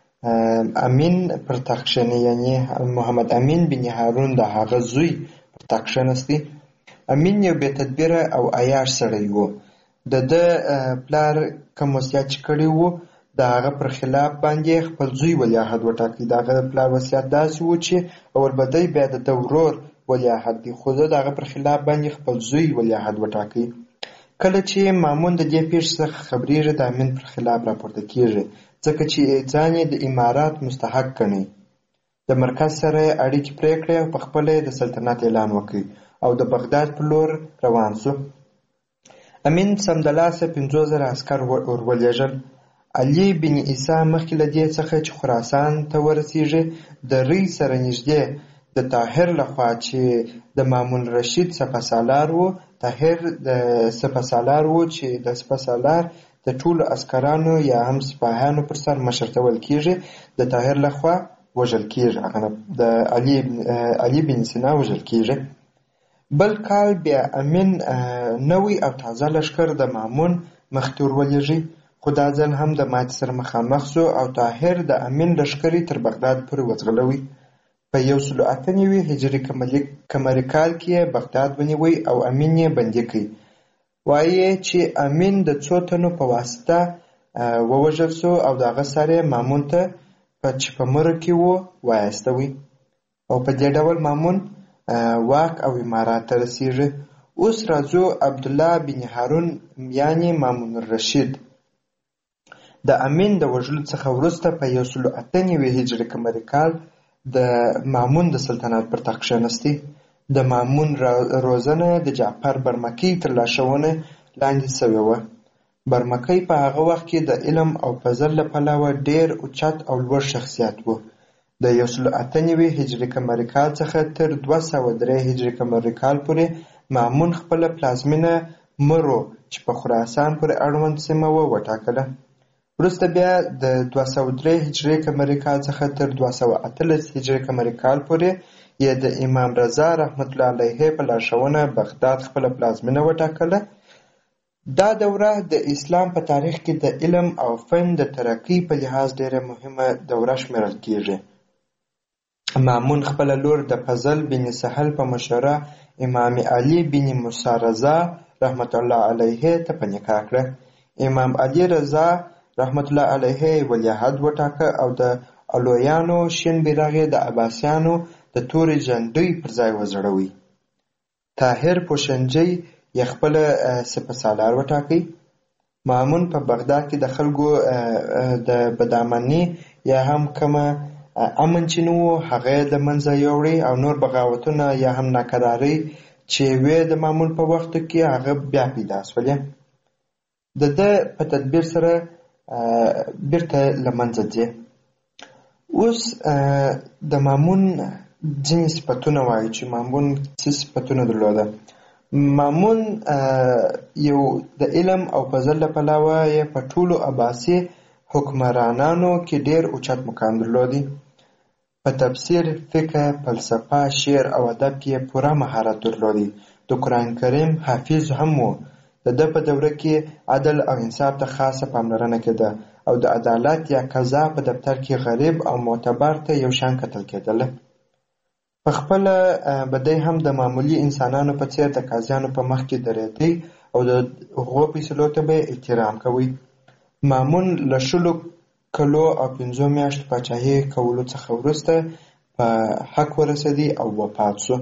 امین پر تخت کښېني، یعنې محمد امین بن هارون د هغه زوی پر تخت کښېنستی. امین یو بې تدبیره او عیاش سړی و. د ده پلار کوم وصیت چې کړی و د هغه پر خلاف باندې خپل زوی ولیعهد وټاکي. د هغه پلار وصیت داسې و چې اول به دی بیا د ده ورور ولیعهد دی، خو ده د هغه پر خلاف باندې خپل زوی ولیعهد وټاکي. کله چې مامون د دې پیښې څخه خبرېږي د امین پر خلاف راپورته کېږي، ځکه چې ځان یې د امارات مستحق ګڼي. د مرکز سره یې اړیکې پرې کړې او په خپله یې د سلطنت اعلان وکړي او د بغداد په لور روان شو. امین سمدلاسه پنځوس زره عسکر ورولېږل. علي بن عیسی مخکې له دې څخه چې خراسان ته ورسېږي د ری سره نږدې د طاهر لخوا چې د مامون رشید سپهسالار و، طاهر د سپهسالار و چې د سپهسالار د ټولو عسکرانو یا هم سپاهیانو پر سر مشر ته ویل کېږي، د طاهر لخوا وژل کېږي، د علي علي بن سینا وژل کېږي. بل کال بیا امین نوی او تازه لښکر د مامون مخې ته ورولېږي، خو دا ځل هم د ماتې سره مخامخ شو او طاهر د امین لښکرې تر بغداد پورې وځغلوي. په یو سل اته نوي هجري قمري کال کې یې بغداد ونیوی او امین یې بندي کړي. وایي چې امین د څو تنو په واسطه ووژل شو او د هغه سر یې مامون ته په چې په مره کې و وایستوي او په دې ډول مامون واک او امارات ته رسېږي. اوس راځو عبدالله بن هارون یعنې مامون الرشید د امین د وژلو څخه وروسته په یو سل اته نوي هجري قمري کال د مامون د سلطنت پر تخت کښېنستی. د مامون روزنه د جعفر برمکی تر لارښوونې لاندې شوې وه. برمکی په هغه وخت کې د علم او فضل له پلوه ډېر اوچت او لوړ شخصیت و. د یو سل اته نوي هجري قمري کال څخه تر دوه سوه درې هجري قمري کال پورې مامون خپله پلازمینه مرو چې په خراسان پورې اړوند سیمه وه وټاکله. وروسته بیا د دوه سوه درې هجري قمري کال څخه تر دوه سوه اتلس هجري قمري کال پورې یې د امام رضا رحمت الله علیه په لارښوونه بغداد خپله پلازمینه وټاکله. دا دوره د اسلام په تاریخ کې د علم او فن د ترقۍ په لحاظ ډېره مهمه دوره شمیرل کېږي. مامون خپله لور د فضل بن سهل په مشوره امام علي بن موسی رضا رحمت الله علیه ته په نکاح کړه. امام علي رضا رحمت الله علیه ولیعهد وټاکه او د علویانو شین بیرغ یې د عباسیانو د تورې جنډۍ پر ځای وځړوي. طاهر پوشنجي یې خپله سپهسالار وټاکئ. مامون په بغداد کې د خلکو د بدامني یا هم کومه امن چې نه و هغه یې له منځه یوړی او نور بغاوتونه یا هم ناکرارۍ چې وې د مامون په وخت کې هغه بیا پیدا شولې. د ده په تدبیر سره بیرته له منځه ځي. اوس د مامون ځینې صفتونه وایي چې مامون څه صفتونه درلوده. مامون یو د علم او فضل له پلوه یې په ټولو عباسي حکمرانانو کې ډېر اوچت مقام درلودی. په تفسیر، فقه، فلسفه، شعر او ادب کې یې پوره مهارت درلودی. د قرآن کریم حافظ هم و. د ده په دوره کې عدل او انصاف ته خاصه پاملرنه کېده او د عدالت یا قضا په دفتر کې غریب او معتبر ته یو شان کتل کېدله. په خپله به دی هم د معمولي انسانانو په څېر د قاضیانو په مخ کې درېدی او د هغو فیصلو ته به احترام کوي. مامون له شلو کلو او پنځو میاشتو پاچاهۍ کولو څخه وروسته په حق ورسېدی او وفات شو.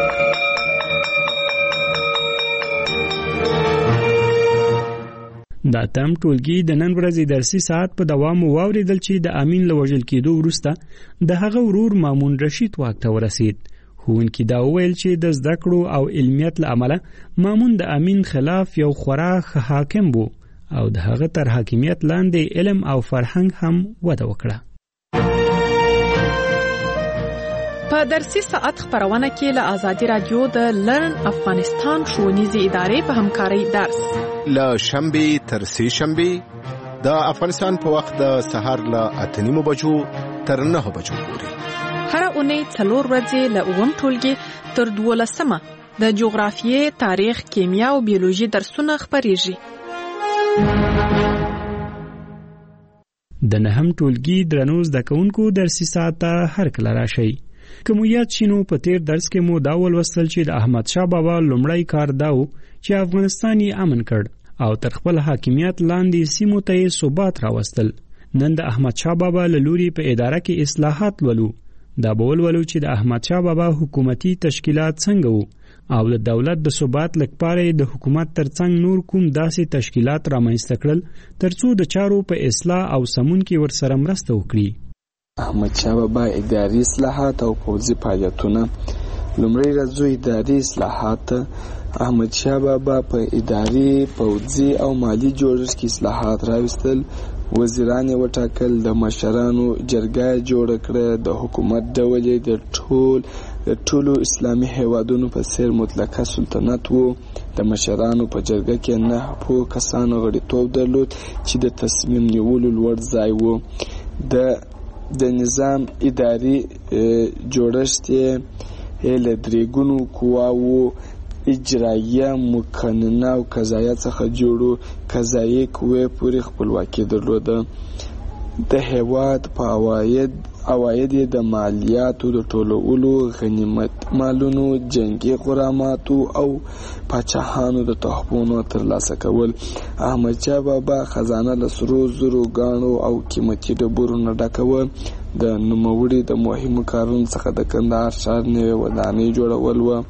د د اتم ټولګي د نن ورځې درسي ساعت په دوام واوریدل چې د امین له وژل کېدو وروسته د هغه ورور مامون رشید واک ته ورسید. ښوونکي دا وویل چې د زده کړو او علمیت له امله مامون د امین خلاف یو خورا ښه حاکم و او د هغه تر حاکمیت لاندې علم او فرهنګ هم وده وکړه. په درسي ساعت خبرونه کې له آزادي رادیو د لرن افغانستان ښوونیزې ادارې په همکارۍ درس له شنبې تر سې شنبې د افغانستان په وخت د سهار له اته نیمو بجو تر نهو بجو پورې هره اونۍ څلور ورځې له اووم ټولګي تر دولسمه د جغرافیې، تاریخ، کیمیا او بیولوژي درسونه خپریږي. د نهم ټولګي درنو زده کوونکو درسي ساعت ته هر کله راشئ. که مو یاد شي نو په تیر درس کې مو دا ولوستل چې د احمد شاه بابا لومړی کار دا و چې افغانستان یې امن کړ او تر خپل حاکمیت لاندې سیمو ته یې ثبات راوستل. نن د احمد شاه بابا له لوري په اداره کې اصلاحات ولو. دا به ولولو چې د احمد شاه بابا حکومتي تشکیلات څنګه وو او د دولت د ثبات لپاره د حکومت ترڅنګ نور کوم داسې تشکیلات رامنځته کړل ترڅو د چارو په اصلاح او سمون کې ورسره مرسته وکړي. احمد شاه بابا اداري اصلاحات او پوځي فعالیتونه. لومړی راځو اداري اصلاحات. احمد شاه بابا په اداري، پوځي او مالی جوړښت کې اصلاحات راوستل. وزیران یې وټاکل، د مشرانو جرګه جوړه کړه، د حکومت ډول یې د ټول د ټولو اسلامي هیوادونو په څیر مطلقه سلطنت وو. د مشرانو په جرګه کې نه په کسانو غړیتوب درلود چې د تصمیم نیولو لوړ ځای وو. د د نظام اداري جوړښت یې له درې ګونو قواوو اجرایه، مقننه او قضایه څخه جوړو. قضایي قوې پورې خپلواکي درلوده. د هیواد په عواید عواید یې د مالیاتو د ټولولو، غنیمت مالونو، جنگي غراماتو او پاچاهانو د تحفونو ترلاسه کول. احمد شاه بابا خزانه له سرو زرو، ګاڼو او قیمتي ډبرو نه ډکه وه. د نوموړي د مهمو کارونو څخه د کندهار ښار نوې ودانۍ جوړول وه.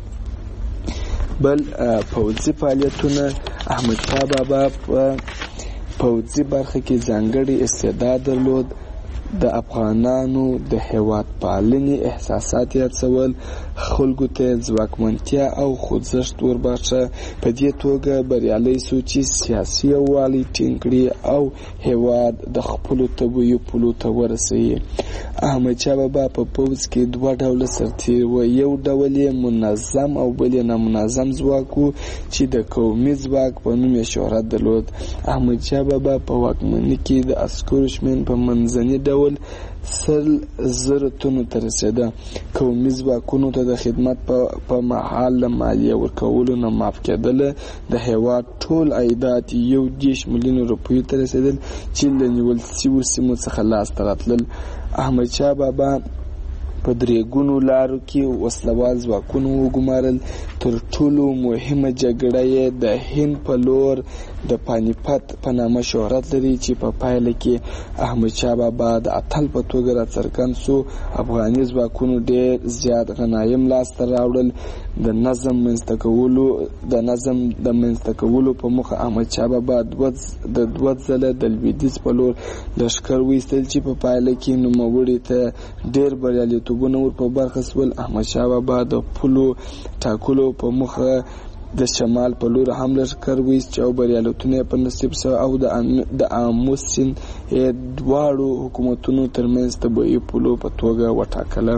بل پوځي فعالیتونه. احمد شاه بابا په پوځي برخه کې ځانګړی استعداد درلود. د افغانانو د هیواد پالنې احساسات یې هڅول، خلکو ته ځواکمنتیا او خوځښت ورباښه. په دې توګه بریالی سو چې سیاسي یووالی ټینګ کړي او هیواد د خپلو طبیعي پولو ته ورسوي. احمد شاه بابا په پوځ کې دوه ډوله سرتیر و. یو ډول یې منظم او بل یې نامنظم ځواک و چې د قومي ځواک په نوم یې شهرت درلود. احمد شاه بابا په واکمنۍ کې د عسکرو شمېر په منځني ډول سل زره تنو ته رسېده. قومي ځواکونو ته د خدمت په مهال له مالیه ورکولو نه معاف کېدله. د هیواد ټول عایدات یو دېرش میلیونه روپیو ته رسېدل چې له نیول شویو سیمو څخه لاسته راتلل. احمد شاه بابا په درې ګونو لارو کې وسلوال ځواکونه وګمارل. تر ټولو مهمه جګړه یې د هند په لور د پانیپت په نامه شهرت لري چې په پایله کې احمد شاه بابا د اتل په توګه راڅرګند سو. افغاني ځواکونو ډېر زیات غنایم لاسته راوړل. د نظم منځته کولو د نظم د منځته کولو په موخه احمد شاه بابا د دوه ځله د لویدیځ په لور لښکر وایستل چې په پایله کې نوموړي ته ډېر بریالیتوبونه ور په برخه سول. احمد شاه بابا د پولو ټاکلو په موخه د شمال په لور هم لښکر وایست او بریالیتونه په نصیب سو او د آمو سیند دواړو حکومتونو ترمنځ طبیعي پولو په توګه وټاکله.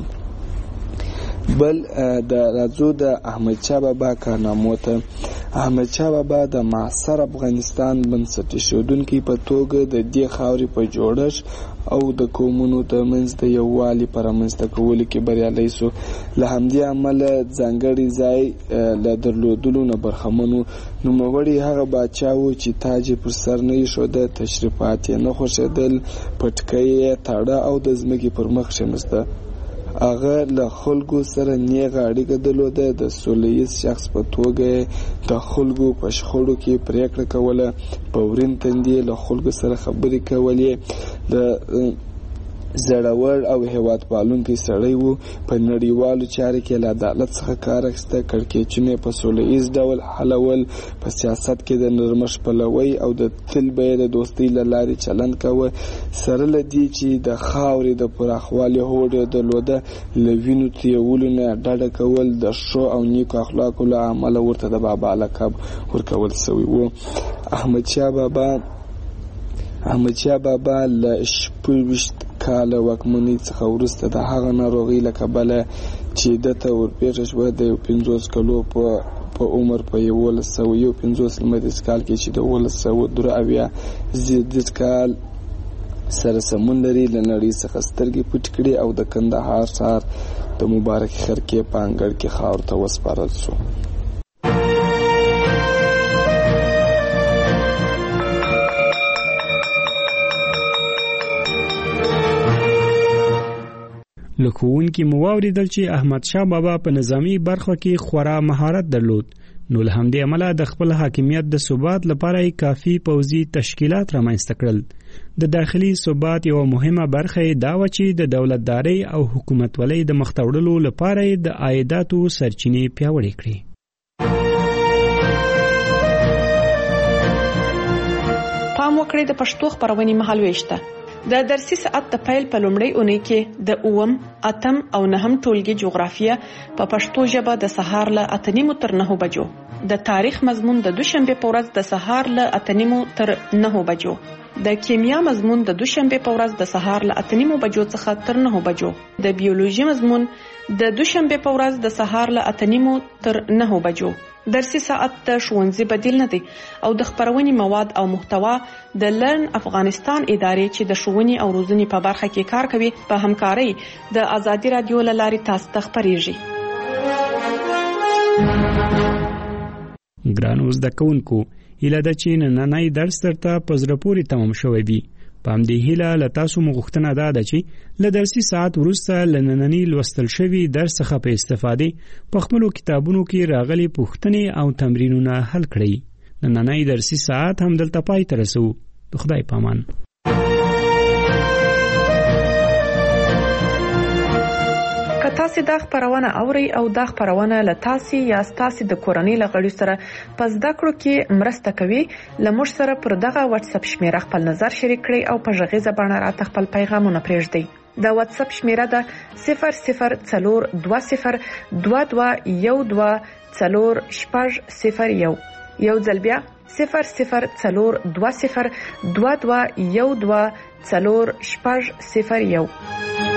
بل د راځو د احمد شاه بابا کارنامو ته. احمد شاه بابا د معاصر افغانستان بنسټ ایښودونکي په توګه د دې خاورې په جوړښت او د قومونو ترمنځ د یووالي په رامنځته کولو کې بریالی سو. له همدې امله ځانګړی ځای له درلودلو نه برخمن و. نوموړی هغه باچا و چې تاج یې پر سر نه ایښوده، تشریفات یې نه خوښېدل، پټکی یې تاړه او د ځمکې پر مخ کښېناسته. هغه له خلکو سره نیغه اړیکه درلوده. د سوله ییز شخص په توګه د خلکو په شخړو کې پریکړه کوله. په ورین تندي له خلکو سره خبرې کولې. د زړور او هیواد پالونکی سړی وو. په نړیوالو چارو کې له عدالت څخه کار اخیسته، کړکېچونه په سوله ایز ډول حلول، په سیاست کې د نرمښت پلوي او د تل به د دوستۍ له لارې چلند کوه. سره له دې چې د خاورې د پراخوالي هوډ یې درلوده، له وینو تویولو نه ډډه کول د ښو او نیکو اخلاقو له امله ورته د بابا لقب ورکول سوی و. احمدشاه بابا احمدشاه بابا له شپږویشت کاله واکمنۍ څخه وروسته د هغه ناروغۍ له کبله چې دته ورپېښه شوه د یو پنځوس کلو په په عمر په یولس سوه یو پنځوس لمریز کال کې چې د اوولس سوه درې اویا زیږدیز کال سره سمون لري، له نړۍ څخه سترګې پټې کړې او د کندهار ښار د مبارکې خرقې په انګړ کې خاورو ته وسپارل شو. له ښوونکي مو واورېدل چې احمدشاه بابا په نظامي برخو کې خورا مهارت درلود، نو له همدې امله د خپل حاکمیت د ثبات لپاره یې کافي پوځي تشکیلات رامنځته کړل. د داخلي ثبات یوه مهمه برخه یې دا وه چې د دولتدارۍ او حکومتولۍ د مخته وړلو لپاره یې د عایداتو سرچینې پیاوړې کړې. پام وکړئ د پښتو خپرونې مهالوېش ته. د درسي ساعت د پیل په لومړۍ اونۍ کې د اووم، اتم او نهم ټولګي جغرافیه په پښتو ژبه د سهار له اته نیمو تر نهو بجو، د تاریخ مضمون د دوشنبه په ورځ د سهار له اته نیمو تر نهو بجو، د کیمیا مضمون د دوشنبه په ورځ د سهار له اته نیمو بجو څخه تر نهو بجو، د بیولوژي مضمون د دوشنبه په ورځ د سهار له اته نیمو تر نهو بجو. درسي ساعت د ښوونځي بدیل نه دی او د خپرونې مواد او محتوا د لرن افغانستان ادارې چې د ښوونې او روزنې په برخه کې کار کوي په همکارۍ د ازادي رادیو له لارې تاسو ته خپریږي. ګرانو زده کوونکو، هیله ده چې نننی درس درته په زړه پورې تمام شوی وي. په همدې هیله له تاسو مو غوښتنه ده ده چې له درسي ساعت وروسته له ننني لوستل شوي درس څخه په استفادې په خپلو کتابونو کې راغلي پوښتنې او تمرینونه حل کړئ. نننی درسي ساعت هم دلته پای ته رسو. د خدای په امان. که تاسو دا خبرونه اورئ او دا خبرونه له تاسو یا تاسو د کورنۍ له غړو سره په زده کړو کې مرسته کوي، لمر سره پر دغه واتس اپ شمیره خپل نظر شریک کړئ او په ژغیزه باندې راته خپل پیغامونه پرېږدئ. د واتس اپ شمیره ده صفر صفر څلور دوه صفر دوه دوه یو دوه څلور شپږ صفر یو. یو ځل بیا صفر صفر څلور دوه صفر دوه دوه یو دوه څلور شپږ صفر یو.